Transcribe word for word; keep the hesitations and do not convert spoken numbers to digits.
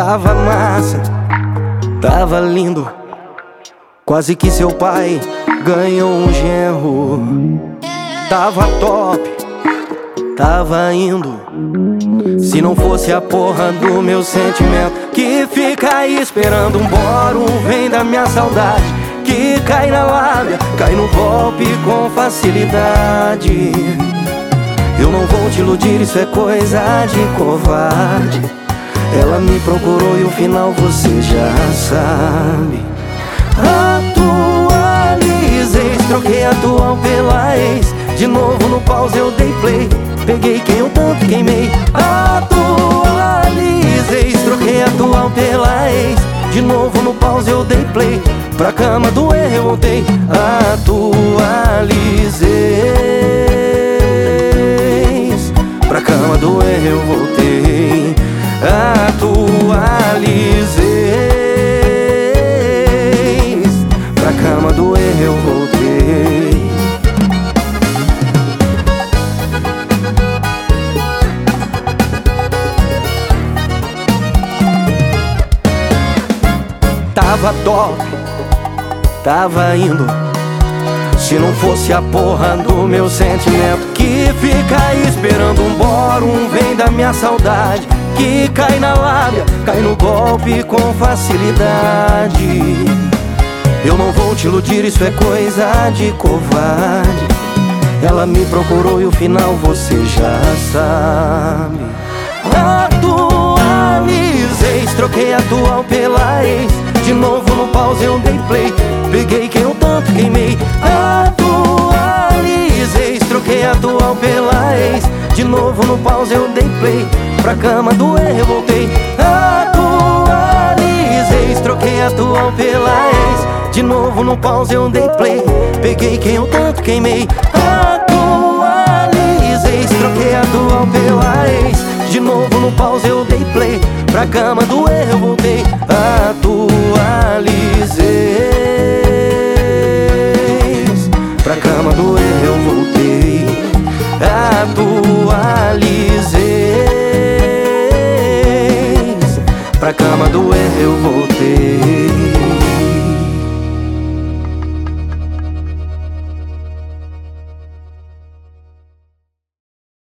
Tava massa, tava lindo. Quase que seu pai ganhou um genro. Tava top, tava indo. Se não fosse a porra do meu sentimento, que fica aí esperando um boro, vem da minha saudade, que cai na lábia, cai no golpe com facilidade. Eu não vou te iludir, isso é coisa de covarde. Ela me procurou e o final você já sabe. Atualizei, troquei atual pela ex. De novo no pause eu dei play, peguei quem eu tanto queimei. Atualizei, troquei atual pela ex. De novo no pause eu dei play, pra cama do erro eu voltei. Atualizei, pra cama do erro eu voltei. Atualizei, pra cama do erro eu voltei. Tava top, tava indo. Se não fosse a porra do meu sentimento, que fica aí esperando um boro, um vem da minha saudade, que cai na lábia, cai no golpe com facilidade. Eu não vou te iludir, isso é coisa de covarde. Ela me procurou e o final você já sabe. Atualizei, troquei atual pela ex. De novo no pause eu dei play, peguei quem eu tanto queimei. Atualizei, troquei atual pela ex. De novo no pause eu dei play, pra cama do erro eu voltei. Atualizei, troquei atual pela ex. De novo no pause eu dei play, peguei quem eu tanto queimei. Atualizei, troquei atual pela ex. De novo no pause eu dei play, pra cama do erro eu voltei.